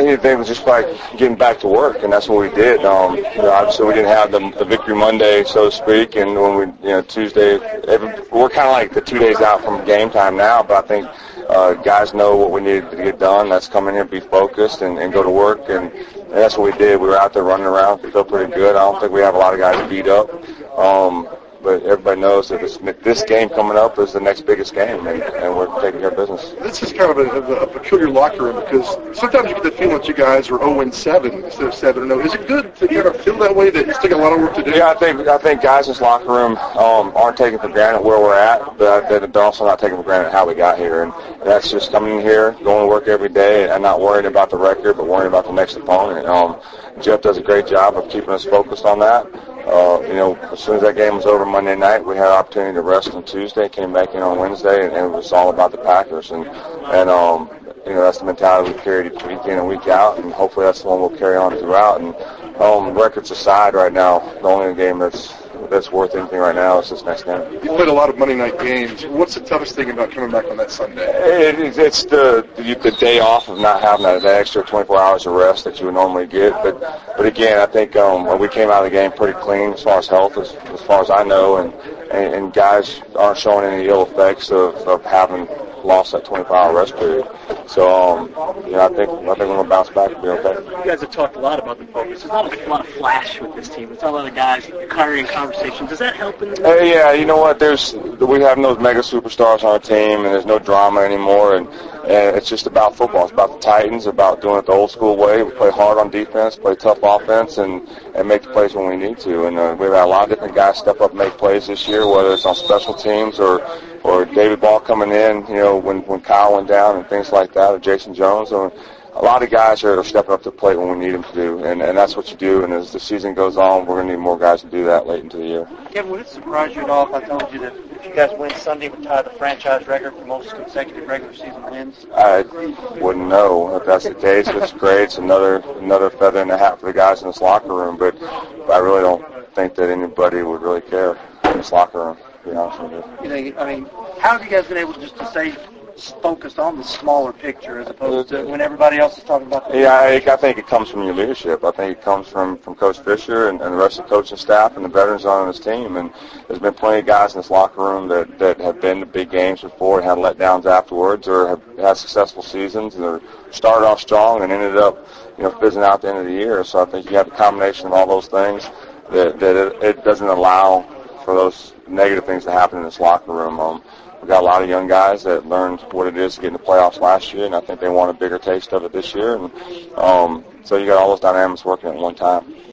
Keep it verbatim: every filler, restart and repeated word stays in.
think it was just like getting back to work, and that's what we did. Um, you know, obviously, we didn't have the, the victory Monday, so to speak, and when we, you know, Tuesday, every, we're kind of like the two days out from game time now, but I think uh, guys know what we needed to get done. That's come in here, be focused, and, and go to work, and, and that's what we did. We were out there running around, we felt pretty good. I don't think we have a lot of guys beat up. Um, But everybody knows that this, this game coming up is the next biggest game, and, and we're taking care of business. This is kind of a, a, a peculiar locker room because sometimes you get the feeling that you guys are oh and seven instead of seven and oh. Is it good to kind of feel that way, that you still got a lot of work to do? Yeah, I think I think guys in this locker room um, aren't taking for granted where we're at, but they're also not taking for granted how we got here. And that's just coming in here, going to work every day, and not worrying about the record, but worrying about the next opponent. Um, Jeff does a great job of keeping us focused on that. Uh, you know, as soon as that game was over Monday night, we had an opportunity to rest on Tuesday, came back in on Wednesday, and, and it was all about the Packers. And, and um, you know, that's the mentality we carried each week in and week out, and hopefully that's the one we'll carry on throughout. And um, records aside right now, the only game that's that's worth anything right now is this next game. You played a lot of Monday night games. What's the toughest thing about coming back on that Sunday? It, it's the the day off of not having that, that extra twenty-four hours of rest that you would normally get. But but again, I think um, we came out of the game pretty clean as far as health, as, as far as I know, and, and, and guys aren't showing any ill effects of, of having lost that twenty-four hour rest period. So, um, you know, I think I think we're going to bounce back and be okay. You guys have talked a lot about the focus. There's not a lot of flash with this team. It's not a lot of guys carrying conversations. Does that help in the uh, Yeah, you know what? There's we have those mega superstars on our team, and there's no drama anymore. And, and it's just about football. It's about the Titans, about doing it the old school way. We play hard on defense, play tough offense, and, and make the plays when we need to. And uh, we've had a lot of different guys step up and make plays this year, whether it's on special teams or or David Ball coming in, you know, when, when Kyle went down and things like that, or Jason Jones. Or a lot of guys are stepping up to the plate when we need them to do, and, and that's what you do. And as the season goes on, we're going to need more guys to do that late into the year. Kevin, would it surprise you at all if I told you that if you guys win Sunday, would tie the franchise record for most consecutive regular season wins? I wouldn't know if that's the case. It's great. It's another another feather in the hat for the guys in this locker room, but, but I really don't think that anybody would really care in this locker room. To be honest with you. You think, I mean, how have you guys been able just to stay focused on the smaller picture as opposed to when everybody else is talking about the Yeah, I, I think it comes from your leadership. I think it comes from, from Coach Fisher and, and the rest of the coaching staff and the veterans on his team. And there's been plenty of guys in this locker room that, that have been to big games before and had letdowns afterwards, or have had successful seasons and are started off strong and ended up, you know, fizzing out at the end of the year. So I think you have a combination of all those things that, that it, it doesn't allow for those negative things to happen in this locker room. Um, we've got a lot of young guys that learned what it is to get in the playoffs last year, and I think they want a bigger taste of it this year. And um, so you got all those dynamics working at one time.